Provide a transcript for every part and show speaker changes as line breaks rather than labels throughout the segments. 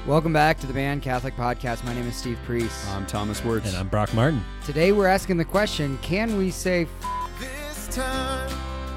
Welcome back to the Band Catholic Podcast. My name is Steve Priest.
I'm Thomas Wirtz.
And I'm Brock Martin.
Today we're asking the question, can we say
this time?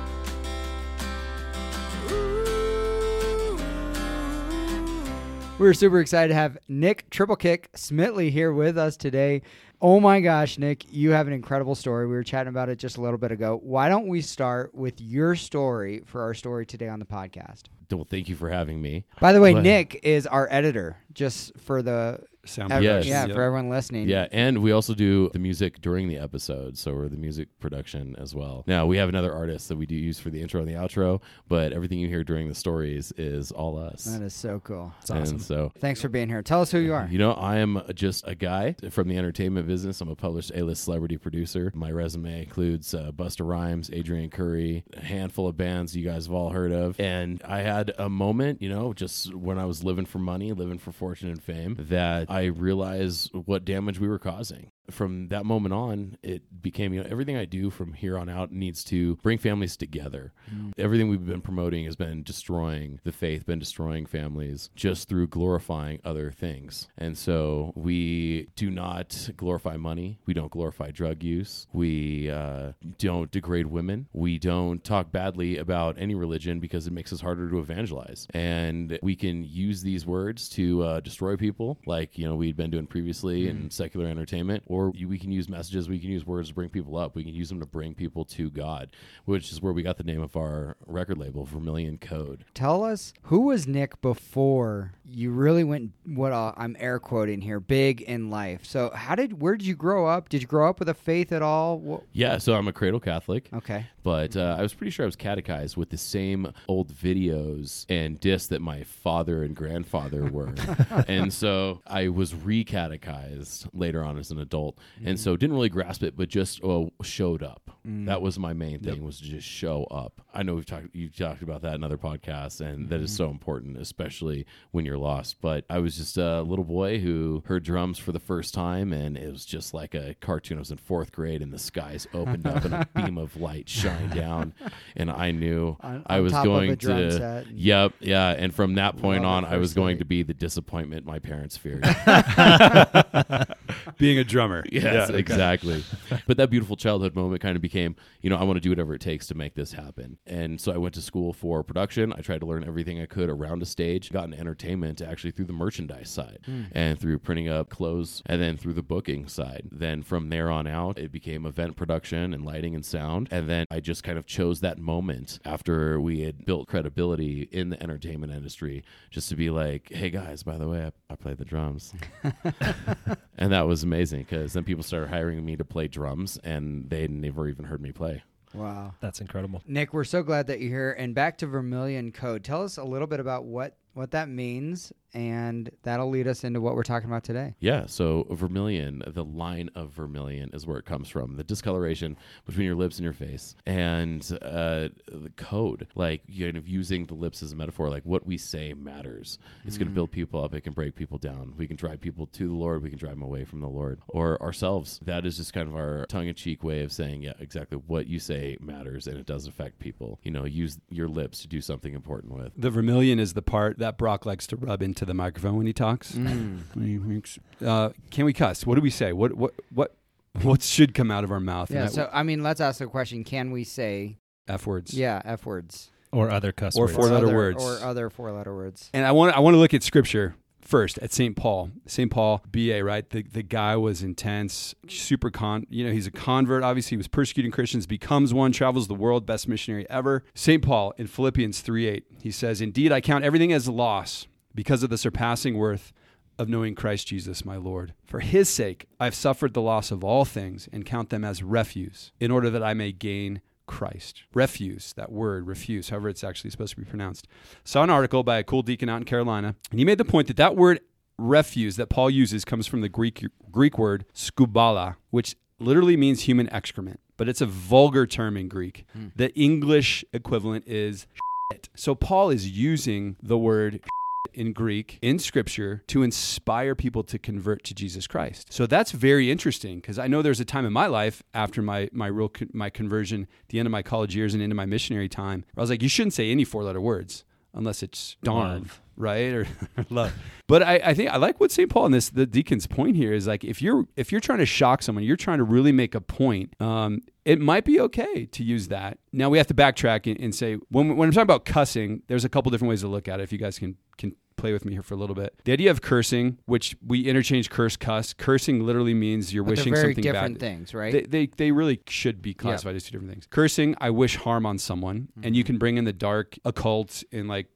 We're super excited to have Nick Triple Kick Smitley here with us today. Oh my gosh, Nick, you have an incredible story. We were chatting about it just a little bit ago. Why don't we start with your story for our story today on the podcast?
Well, thank you for having me.
By the way, Nick is our editor, just for the
sound.
Yes.
Yeah, for everyone listening.
Yeah, and we also do the music during the episode, so we're the music production as well. Now, we have another artist that we do use for the intro and the outro, but everything you hear during the stories is all us.
That is so cool.
It's awesome.
And so,
Thanks for being here. Tell us who you are.
you know, I am just a guy from the entertainment business. I'm a published A-list celebrity producer. My resume includes Busta Rhymes, Adrian Curry, a handful of bands you guys have all heard of. And I had a moment, you know, just when I was living for money, living for fortune and fame, that I realized what damage we were causing. From that moment on, it became, you know, everything I do from here on out needs to bring families together. Everything we've been promoting has been destroying the faith, been destroying families just through glorifying other things. And so we do not glorify money. We don't glorify drug use. We don't degrade women. We don't talk badly about any religion because it makes us harder to evangelize. And we can use these words to destroy people, like, you know, we'd been doing previously in secular entertainment. Or we can use messages, we can use words to bring people up. We can use them to bring people to God, which is where we got the name of our record label, Vermilion Code.
Tell us, who was Nick before you really went, I'm air quoting here, big in life? So where did you grow up? Did you grow up with a faith at all?
Yeah, so I'm a cradle Catholic.
Okay.
But I was pretty sure I was catechized with the same old videos and discs that my father and grandfather were. And so I was re-catechized later on as an adult. And so didn't really grasp it, but just showed up. That was my main thing, was to just show up. I know you've talked about that in other podcasts, and that is so important, especially when you're lost. But I was just a little boy who heard drums for the first time, and it was just like a cartoon. I was in fourth grade, and the skies opened up, and a beam of light shined down, and I knew I was going to. Yep, yeah. And from that point on, I was going to be the disappointment my parents feared.
Being a drummer.
Yes, yeah, exactly. But that beautiful childhood moment kind of became, you know, I want to do whatever it takes to make this happen. And so I went to school for production. I tried to learn everything I could around a stage, got into entertainment actually through the merchandise side and through printing up clothes, and then through the booking side. Then from there on out, it became event production and lighting and sound. And then I just kind of chose that moment after we had built credibility in the entertainment industry just to be like, hey guys, by the way, I play the drums. And that was amazing because then people started hiring me to play drums, and they'd never even heard me play.
Wow.
That's incredible.
Nick, we're so glad that you're here. And back to Vermilion Code. Tell us a little bit about what that means, and that'll lead us into what we're talking about today.
Yeah, so vermilion, the line of vermilion is where it comes from. The discoloration between your lips and your face. And the code, like kind of using the lips as a metaphor, like what we say matters. It's going to build people up. It can break people down. We can drive people to the Lord. We can drive them away from the Lord or ourselves. That is just kind of our tongue-in-cheek way of saying, yeah, exactly what you say matters, and it does affect people. You know, use your lips to do something important with.
The vermilion is the part that Brock likes to rub into the microphone when he talks. Can we cuss? What do we say? What should come out of our mouth?
Yeah, so I mean, let's ask the question, can we say
F words?
Yeah, F words.
Or other cuss
or
words.
Four-letter words.
Or other four-letter words.
And I want to look at scripture first at St. Paul. St. Paul, BA, right? The guy was intense, super he's a convert. Obviously, he was persecuting Christians, becomes one, travels the world, best missionary ever. St. Paul in Philippians 3:8, he says, "Indeed, I count everything as loss because of the surpassing worth of knowing Christ Jesus, my Lord. For his sake, I've suffered the loss of all things and count them as refuse in order that I may gain Christ." Refuse, that word, refuse, however it's actually supposed to be pronounced. Saw an article by a cool deacon out in Carolina, and he made the point that word refuse that Paul uses comes from the Greek word skubala, which literally means human excrement, but it's a vulgar term in Greek. The English equivalent is shit. So Paul is using the word in Greek in scripture to inspire people to convert to Jesus Christ. So that's very interesting, because I know there's a time in my life after my conversion, at the end of my college years and into my missionary time, where I was like, you shouldn't say any four-letter words unless it's darn. right? Or love. But I think I like what St. Paul and the deacon's point here is like if you're trying to shock someone, you're trying to really make a point. It might be okay to use that. Now we have to backtrack and say when I'm talking about cussing, there's a couple different ways to look at it. If you guys can play with me here for a little bit. The idea of cursing, which we interchange curse, cuss. Cursing literally means you're wishing
they're very
something
different
bad.
things, right?
They really should be classified as two different things. Cursing, I wish harm on someone, and you can bring in the dark occult and like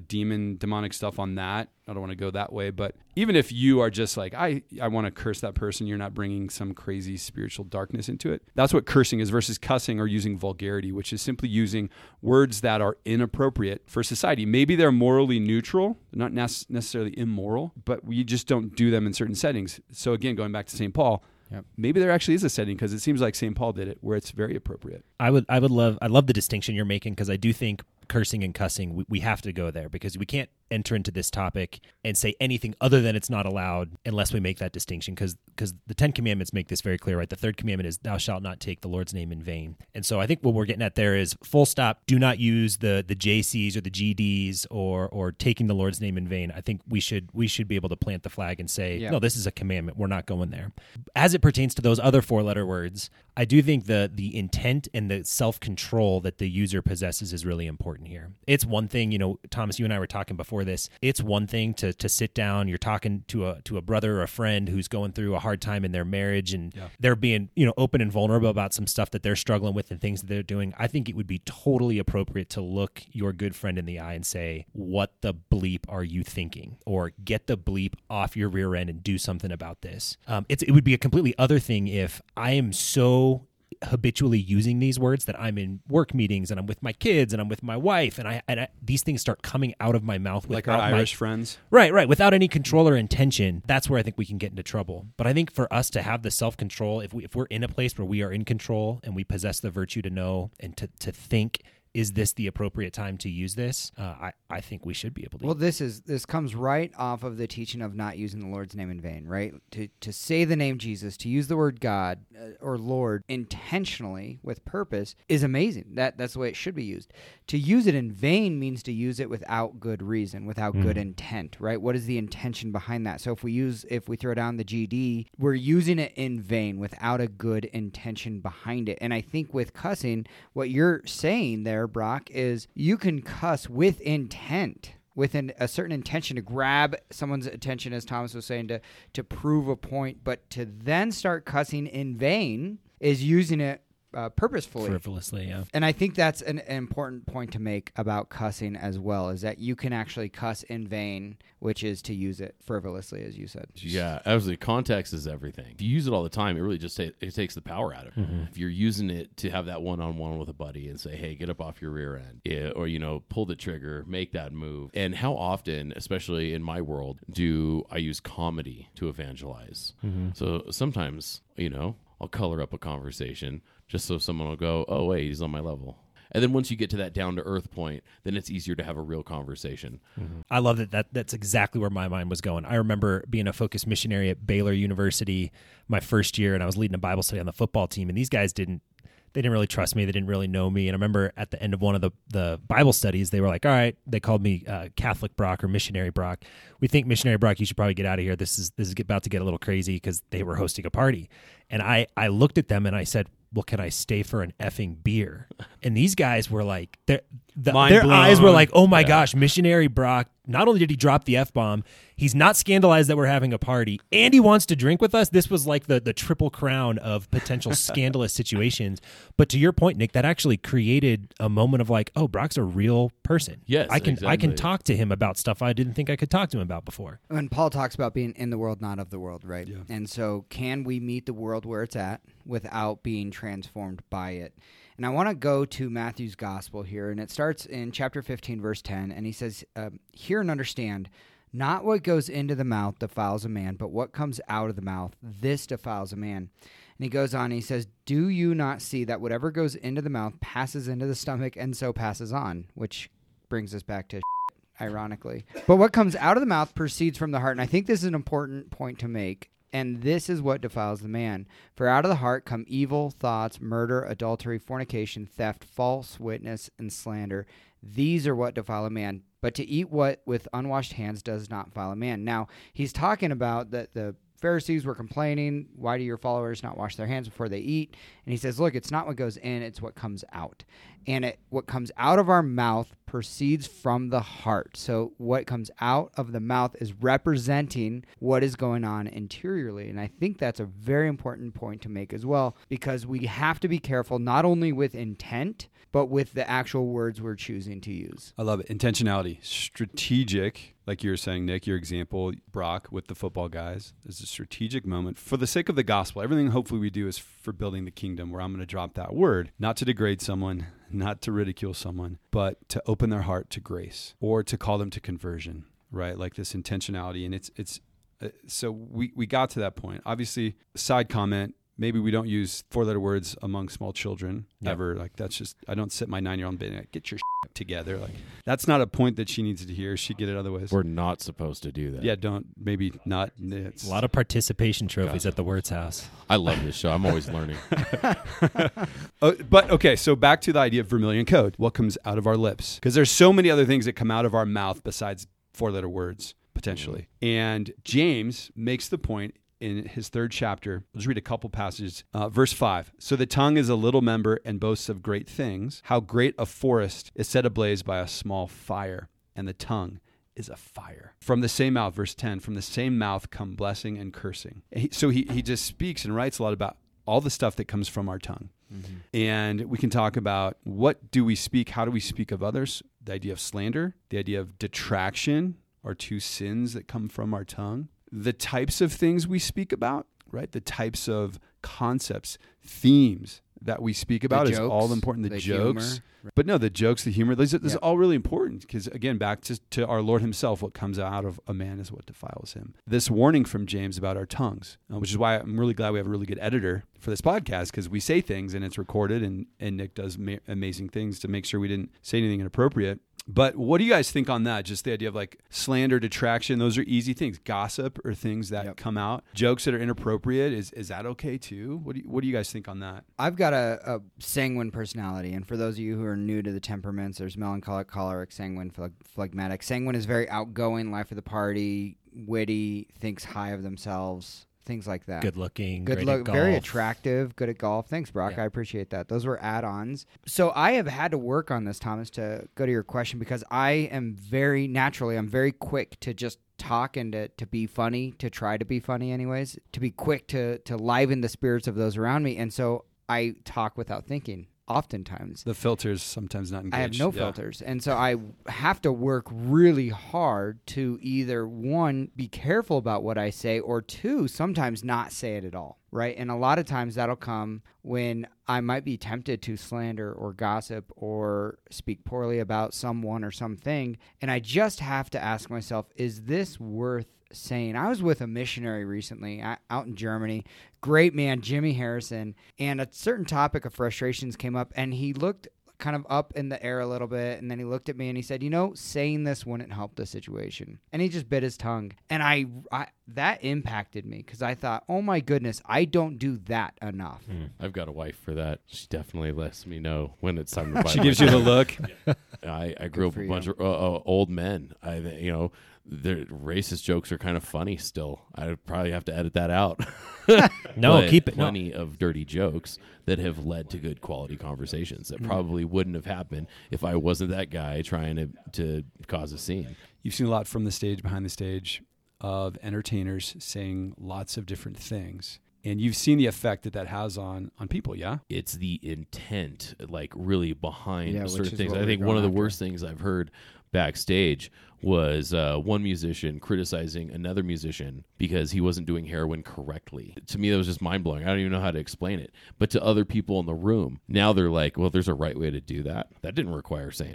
demonic stuff on that. I don't want to go that way, but even if you are just like, I want to curse that person, you're not bringing some crazy spiritual darkness into it. That's what cursing is versus cussing or using vulgarity, which is simply using words that are inappropriate for society. Maybe they're morally neutral, not necessarily immoral, but we just don't do them in certain settings. So again, going back to St. Paul, maybe there actually is a setting because it seems like St. Paul did it where it's very appropriate.
I love the distinction you're making because I do think cursing and cussing, we have to go there because we can't enter into this topic and say anything other than it's not allowed unless we make that distinction because the 10 Commandments make this very clear, right? The third commandment is thou shalt not take the Lord's name in vain. And so I think what we're getting at there is full stop, do not use the JCs or the GDs or taking the Lord's name in vain. I think we should be able to plant the flag and say, no, this is a commandment. We're not going there. As it pertains to those other 4-letter words, I do think the intent and the self-control that the user possesses is really important here. It's one thing, Thomas, you and I were talking before this. It's one thing to sit down. You're talking to a brother or a friend who's going through a hard time in their marriage, and they're being open and vulnerable about some stuff that they're struggling with and things that they're doing. I think it would be totally appropriate to look your good friend in the eye and say, "What the bleep are you thinking?" Or "Get the bleep off your rear end and do something about this." It would be a completely other thing if I am so habitually using these words that I'm in work meetings and I'm with my kids and I'm with my wife and I these things start coming out of my mouth
like our Irish friends,
right, without any control or intention. That's where I think we can get into trouble. But I think for us to have the self-control, if we're in a place where we are in control and we possess the virtue to know and to think, is this the appropriate time to use this? I think we should be able to.
Well, this comes right off of the teaching of not using the Lord's name in vain, right? To say the name Jesus, to use the word God or Lord intentionally with purpose is amazing. That's the way it should be used. To use it in vain means to use it without good reason, without good intent, right? What is the intention behind that? So if we throw down the GD, we're using it in vain without a good intention behind it. And I think with cussing, what you're saying there, Brock, is you can cuss with intent, with a certain intention to grab someone's attention, as Thomas was saying, to prove a point, but to then start cussing in vain is using it purposefully.
Frivolously, yeah.
And I think that's an important point to make about cussing as well, is that you can actually cuss in vain, which is to use it frivolously, as you said.
Yeah, absolutely. Context is everything. If you use it all the time, it really just it takes the power out of it. If you're using it to have that one-on-one with a buddy and say, hey, get up off your rear end, or, pull the trigger, make that move. And how often, especially in my world, do I use comedy to evangelize? So sometimes, I'll color up a conversation just so someone will go, oh, wait, he's on my level. And then once you get to that down-to-earth point, then it's easier to have a real conversation.
I love that's exactly where my mind was going. I remember being a focused missionary at Baylor University my first year, and I was leading a Bible study on the football team, and these guys didn't really trust me. They didn't really know me. And I remember at the end of one of the Bible studies, they were like, all right, they called me Catholic Brock or Missionary Brock. We think Missionary Brock, you should probably get out of here. This is about to get a little crazy because they were hosting a party. And I looked at them and I said, well, can I stay for an effing beer? And these guys were like, their eyes were like, oh my gosh, Missionary Brock, not only did he drop the F-bomb, he's not scandalized that we're having a party, and he wants to drink with us. This was like the triple crown of potential scandalous situations. But to your point, Nick, that actually created a moment of like, oh, Brock's a real person.
Yes,
I can
exactly.
talk to him about stuff I didn't think I could talk to him about before.
And Paul talks about being in the world, not of the world, right?
Yeah.
And so can we meet the world where it's at without being transformed by it? And I want to go to Matthew's gospel here, and it starts in chapter 15, verse 10, and he says, hear and understand, not what goes into the mouth defiles a man, but what comes out of the mouth, this defiles a man. And he goes on, and he says, do you not see that whatever goes into the mouth passes into the stomach and so passes on, which brings us back to ironically. But what comes out of the mouth proceeds from the heart, and I think this is an important point to make. And this is what defiles the man. For out of the heart come evil thoughts, murder, adultery, fornication, theft, false witness, and slander. These are what defile a man. But to eat what with unwashed hands does not defile a man. Now, he's talking about that the Pharisees were complaining, why do your followers not wash their hands before they eat? And he says, look, it's not what goes in, it's what comes out. And what comes out of our mouth proceeds from the heart. So what comes out of the mouth is representing what is going on interiorly. And I think that's a very important point to make as well, because we have to be careful not only with intent, but with the actual words we're choosing to use.
I love it. Intentionality, strategic, like you were saying, Nick, your example, Brock, with the football guys, is a strategic moment for the sake of the gospel. Everything hopefully we do is for building the kingdom, where I'm going to drop that word, not to degrade someone, not to ridicule someone, but to open their heart to grace or to call them to conversion, right? Like this intentionality. And so we got to that point. Obviously, side comment, maybe we don't use 4-letter words among small children ever. Like that's just, I don't sit my 9-year-old and be like, get your shit together. Like that's not a point that she needs to hear. She get it other ways.
We're not supposed to do that.
Yeah, maybe not. It's
A lot of participation trophies at the Words House.
I love this show. I'm always learning.
But okay, so back to the idea of Vermilion Code. What comes out of our lips? Because there's so many other things that come out of our mouth besides 4-letter words, potentially. And James makes the point in his 3rd chapter. Let's read a couple passages. Verse 5. So the tongue is a little member and boasts of great things. How great a forest is set ablaze by a small fire, and the tongue is a fire. From the same mouth, verse 10, from the same mouth come blessing and cursing. So he just speaks and writes a lot about all the stuff that comes from our tongue. Mm-hmm. And we can talk about what do we speak, how do we speak of others, the idea of slander, the idea of detraction, are 2 sins that come from our tongue. The types of things we speak about, right? The types of concepts, themes that we speak about is all important. The jokes. Humor. But no, the jokes, the humor, this is all really important because, again, back to our Lord himself, what comes out of a man is what defiles him. This warning from James about our tongues, which is why I'm really glad we have a really good editor for this podcast, because we say things and it's recorded, and Nick does amazing things to make sure we didn't say anything inappropriate. But what do you guys think on that? Just the idea of like slander, detraction, those are easy things. Gossip or things that come out. Jokes that are inappropriate, is that okay too? What do you guys think on that?
I've got a sanguine personality, and for those of you who are new to the temperaments, there's melancholic, choleric, sanguine, phlegmatic. Sanguine is very outgoing, life of the party, witty, thinks high of themselves. Things like that.
Good looking,
very attractive, good at golf. Thanks, Brock. I appreciate that. Those were add-ons. So I have had to work on this, Thomas, to go to your question, because I am I'm very quick to just talk and to be funny, to try to be funny anyways, to be quick to liven the spirits of those around me. And so I talk without thinking. Oftentimes.
The filter's sometimes not engaged.
I have no filters. And so I have to work really hard to either, 1, be careful about what I say, or 2, sometimes not say it at all, right? And a lot of times that'll come when I might be tempted to slander or gossip or speak poorly about someone or something. And I just have to ask myself, is this worth saying? I was with a missionary recently out in Germany, great man, Jimmy Harrison, and a certain topic of frustrations came up, and he looked kind of up in the air a little bit, and then he looked at me and he said, saying this wouldn't help the situation. And he just bit his tongue. And I that impacted me, because I thought, oh my goodness, I don't do that enough.
I've got a wife for that. She definitely lets me know when it's time to buy.
She gives you the look.
I grew up with a bunch of old men. The racist jokes are kind of funny still. I probably have to edit that out.
No, keep it.
Plenty of dirty jokes that have led to good quality conversations that probably wouldn't have happened if I wasn't that guy trying to cause a scene.
You've seen a lot from the stage, behind the stage, of entertainers saying lots of different things. And you've seen the effect that has on people, yeah?
It's the intent, like really behind certain things.
I
think one of the worst things I've heard backstage was one musician criticizing another musician because he wasn't doing heroin correctly. To me, that was just mind-blowing. I don't even know how to explain it. But to other people in the room, now they're like, well, there's a right way to do that. That didn't require saying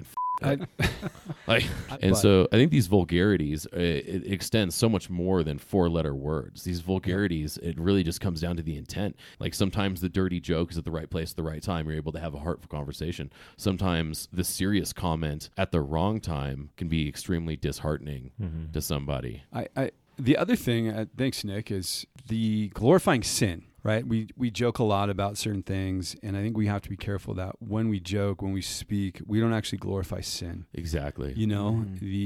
So I think these vulgarities, it extends so much more than 4-letter words. These vulgarities, it really just comes down to the intent. Like sometimes the dirty joke is at the right place at the right time. You're able to have a heartful conversation. Sometimes the serious comment at the wrong time can be extremely disheartening to somebody.
The other thing, thanks, Nick, is the glorifying sin. right? We joke a lot about certain things, and I think we have to be careful that when we joke, when we speak, we don't actually glorify sin.
Exactly.
You know,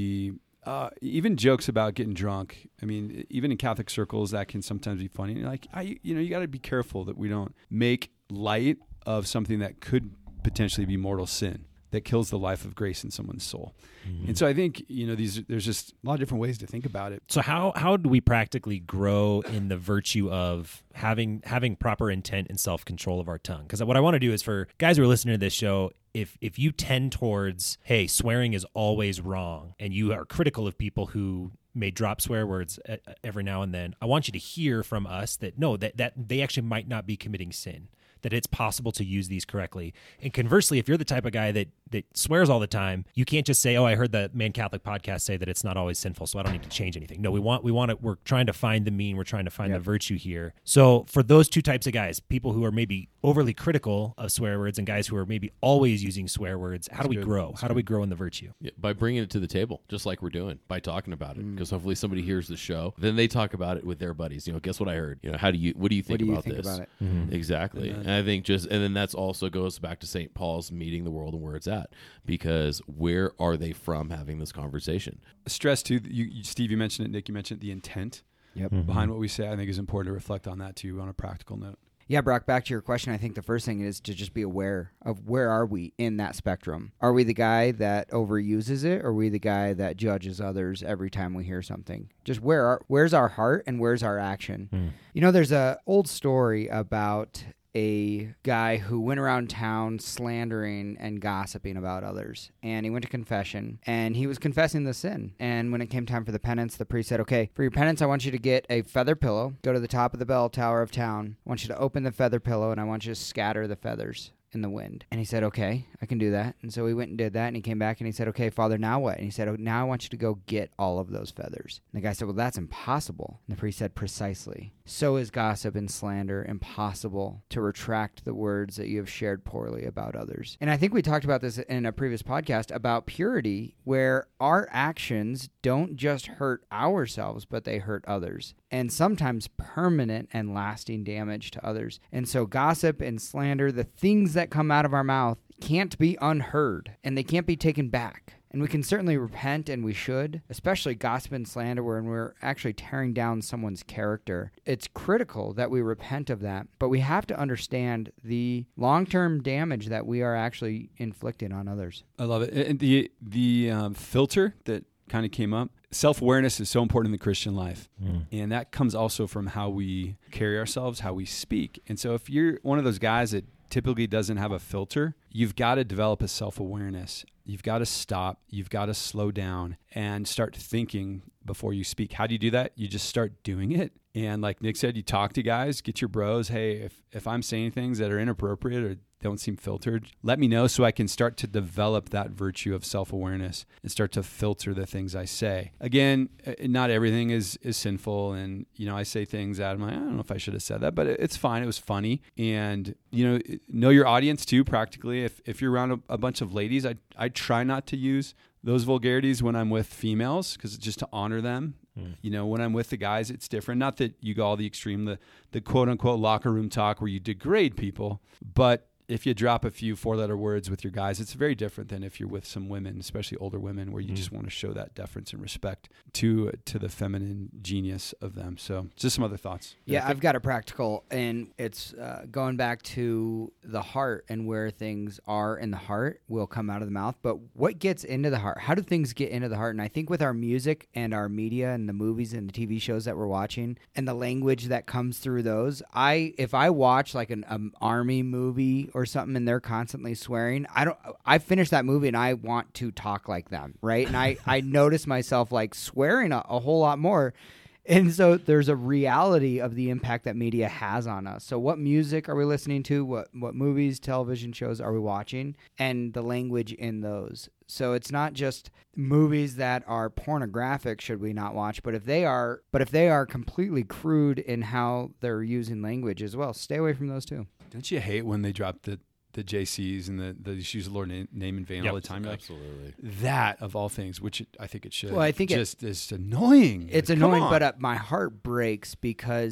even jokes about getting drunk. I mean, even in Catholic circles, that can sometimes be funny. Like, you got to be careful that we don't make light of something that could potentially be mortal sin that kills the life of grace in someone's soul. And so I think, there's just a lot of different ways to think about it.
So how do we practically grow in the virtue of having proper intent and self-control of our tongue? Because what I want to do is, for guys who are listening to this show, if you tend towards, hey, swearing is always wrong, and you are critical of people who may drop swear words every now and then, I want you to hear from us that no, that they actually might not be committing sin, that it's possible to use these correctly. And conversely, if you're the type of guy that swears all the time, you can't just say, oh, I heard the Man Catholic podcast say that it's not always sinful, so I don't need to change anything. No, we're trying to find the mean, we're trying to find the virtue here. So for those two types of guys, people who are maybe overly critical of swear words and guys who are maybe always using swear words, how do we grow? How do we grow in the virtue?
Yeah, by bringing it to the table, just like we're doing, by talking about it. Because hopefully somebody hears the show, then they talk about it with their buddies. Guess what I heard? what do you think about this?
About it?
Exactly. And I think and then that's also goes back to St. Paul's meeting the world and where it's at, because where are they from having this conversation?
Stress too, Steve, you mentioned it, Nick, you mentioned the intent behind what we say. I think is important to reflect on that too on a practical note.
Yeah, Brock, back to your question, I think the first thing is to just be aware of where are we in that spectrum. Are we the guy that overuses it, or are we the guy that judges others every time we hear something? Just where's our heart and where's our action? There's a old story about a guy who went around town slandering and gossiping about others. And he went to confession, and he was confessing the sin. And when it came time for the penance, the priest said, okay, for your penance, I want you to get a feather pillow, go to the top of the bell tower of town. I want you to open the feather pillow, and I want you to scatter the feathers in the wind. And he said, okay, I can do that. And so he went and did that, and he came back and he said, okay, Father, now what? And he said, oh, now I want you to go get all of those feathers. And the guy said, well, that's impossible. And the priest said, precisely. So is gossip and slander impossible to retract the words that you have shared poorly about others. And I think we talked about this in a previous podcast about purity, where our actions don't just hurt ourselves, but they hurt others, and sometimes permanent and lasting damage to others. And so gossip and slander, the things that come out of our mouth, can't be unheard, and they can't be taken back. And we can certainly repent, and we should, especially gossip and slander when we're actually tearing down someone's character. It's critical that we repent of that, but we have to understand the long-term damage that we are actually inflicting on others.
I love it. And the filter that kind of came up, self-awareness is so important in the Christian life. And that comes also from how we carry ourselves, how we speak. And so if you're one of those guys that typically doesn't have a filter, you've got to develop a self-awareness. You've got to stop. You've got to slow down and start thinking before you speak. How do you do that? You just start doing it. And like Nick said, you talk to guys, get your bros. Hey, if I'm saying things that are inappropriate or don't seem filtered, let me know so I can start to develop that virtue of self-awareness and start to filter the things I say. Again, not everything is sinful. And, I say things that I'm like, I don't know if I should have said that, but it's fine. It was funny. And, know your audience too, practically. If you're around a bunch of ladies, I try not to use those vulgarities when I'm with females, because it's just to honor them. When I'm with the guys, it's different. Not that you go all the extreme, the quote unquote locker room talk where you degrade people, but if you drop a few four-letter words with your guys, it's very different than if you're with some women, especially older women, where you just want to show that deference and respect to the feminine genius of them. So just some other thoughts.
Yeah, I've got a practical, and it's going back to the heart, and where things are in the heart will come out of the mouth. But what gets into the heart? How do things get into the heart? And I think with our music and our media and the movies and the TV shows that we're watching and the language that comes through those, if I watch like an army movie or something and they're constantly swearing, I finish that movie and I want to talk like them, right? And I notice myself like swearing a whole lot more. And so there's a reality of the impact that media has on us. So what music are we listening to? What movies, television shows are we watching? And the language in those. So it's not just movies that are pornographic should we not watch, but if they are completely crude in how they're using language as well, stay away from those too.
Don't you hate when they drop the JCs and the use of the Lord name in vain all the time? You're
Absolutely.
Like, that of all things, which I think it should.
Well, I think
it's annoying.
It's
Come
annoying,
on.
but my heart breaks because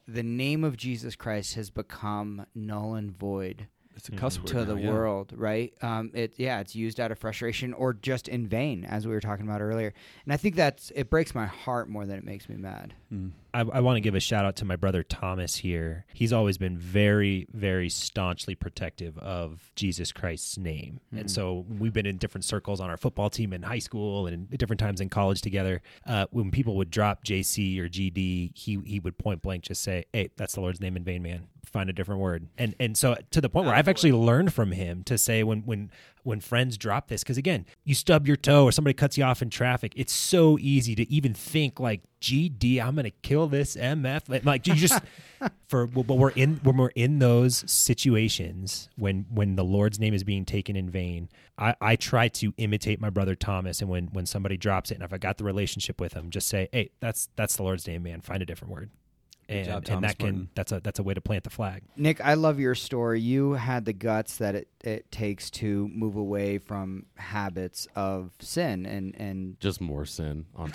the name of Jesus Christ has become null and void
It's a cuss word
to the
now, yeah.
world, right? It's used out of frustration or just in vain, as we were talking about earlier. And I think it breaks my heart more than it makes me mad.
Mm.
I want to give a shout out to my brother Thomas here. He's always been very, very staunchly protective of Jesus Christ's name. And so we've been in different circles on our football team in high school and at different times in college together. When people would drop JC or GD, he would point blank just say, "Hey, that's the Lord's name in vain, man. Find a different word." And so to the point where I've actually learned from him to say when friends drop this, because again, you stub your toe or somebody cuts you off in traffic, it's so easy to even think like, GD, I'm gonna kill this MF. Like you just when we're in those situations when the Lord's name is being taken in vain, I try to imitate my brother Thomas, and when somebody drops it, and if I got the relationship with them, just say, "Hey, that's the Lord's name, man. Find a different word."
Good job,
And
Thomas
that can that's a way to plant the flag.
Nick, I love your story. You had the guts that it takes to move away from habits of sin and
Just more sin on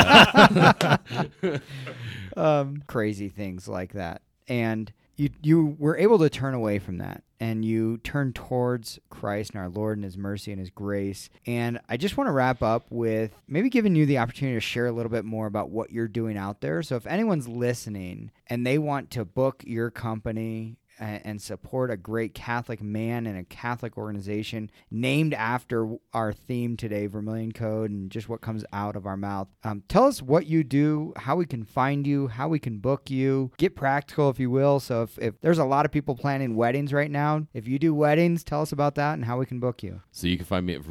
top of that.
crazy things like that. And you were able to turn away from that, and you turned towards Christ and our Lord and His mercy and His grace. And I just want to wrap up with maybe giving you the opportunity to share a little bit more about what you're doing out there. So if anyone's listening and they want to book your company and support a great Catholic man and a Catholic organization named after our theme today, Vermilion Code, and just what comes out of our mouth. Tell us what you do, how we can find you, how we can book you. Get practical, if you will. So if there's a lot of people planning weddings right now, if you do weddings, tell us about that and how we can book you.
So you can find me at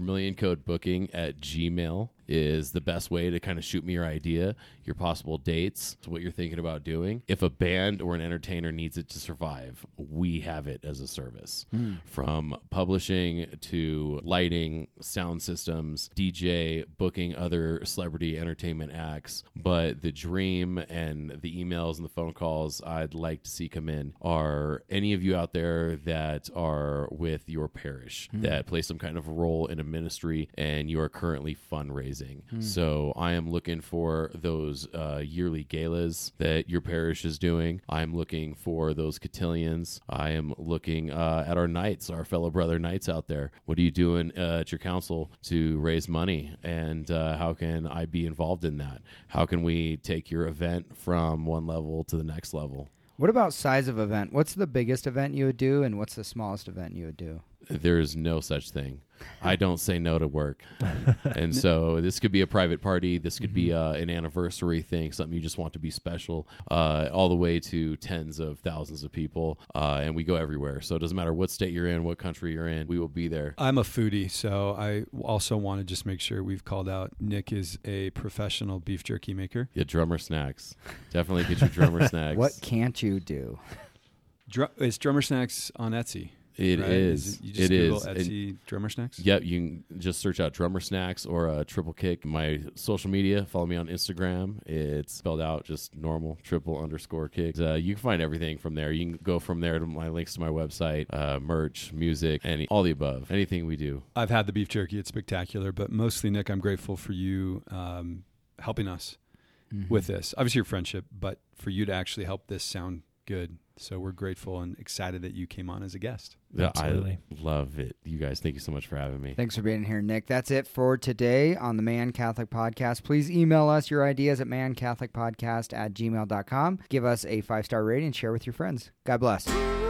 vermilioncodebooking@gmail.com is the best way to kind of shoot me your idea, your possible dates, what you're thinking about doing. If a band or an entertainer needs it to survive, we have it as a service. From publishing to lighting, sound systems, DJ, booking other celebrity entertainment acts. But the dream and the emails and the phone calls I'd like to see come in are any of you out there that are with your parish, that play some kind of role in a ministry, and you are currently fundraising. So I am looking for those yearly galas that your parish is doing. I'm looking for those cotillions. I am looking at our knights, our fellow brother knights out there. What are you doing at your council to raise money? And how can I be involved in that? How can we take your event from one level to the next level?
What about size of event? What's the biggest event you would do, and what's the smallest event you would do?
There is no such thing. I don't say no to work. And so this could be a private party. This could be an anniversary thing, something you just want to be special, all the way to tens of thousands of people. And we go everywhere. So it doesn't matter what state you're in, what country you're in, we will be there.
I'm a foodie, so I also want to just make sure we've called out Nick is a professional beef jerky maker.
Yeah, drummer snacks. Definitely get your drummer snacks.
What can't you do?
It's Drummer Snacks on Etsy.
It
right?
is.
You just
It
Google
is.
Etsy Drummer Snacks?
Yep, you can just search out Drummer Snacks or Triple Kick. My social media, follow me on Instagram. It's spelled out just normal, _kick. You can find everything from there. You can go from there to my links to my website, merch, music, all the above. Anything we do.
I've had the beef jerky. It's spectacular. But mostly, Nick, I'm grateful for you helping us with this. Obviously, your friendship, but for you to actually help this sound good. So we're grateful and excited that you came on as a guest.
Yeah,
Absolutely.
I love it. You guys, thank you so much for having me.
Thanks for being here, Nick. That's it for today on the Man Catholic Podcast. Please email us your ideas at mancatholicpodcast@gmail.com. Give us a 5-star rating and share with your friends. God bless.